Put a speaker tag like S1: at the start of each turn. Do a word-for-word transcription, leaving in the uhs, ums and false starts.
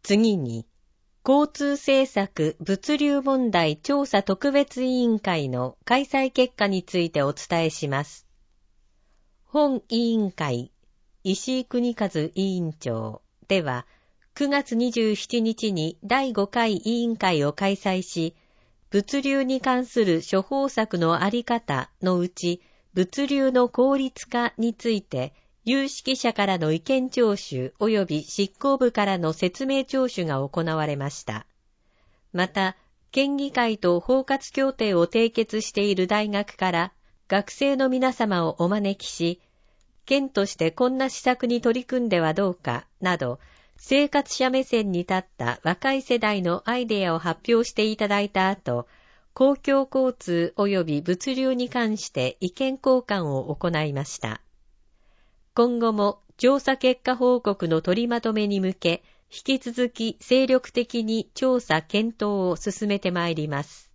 S1: 次に、交通政策物流問題調査特別委員会の開催結果についてお伝えします。本委員会、石井邦和委員長では、くがつにじゅうしちにちにだいごかい委員会を開催し、物流に関する処方策のあり方のうち、物流の効率化について、有識者からの意見聴取及び執行部からの説明聴取が行われました。また、県議会と包括協定を締結している大学から学生の皆様をお招きし、県としてこんな施策に取り組んではどうかなど、生活者目線に立った若い世代のアイデアを発表していただいた後、公共交通及び物流に関して意見交換を行いました。今後も調査結果報告の取りまとめに向け、引き続き精力的に調査検討を進めてまいります。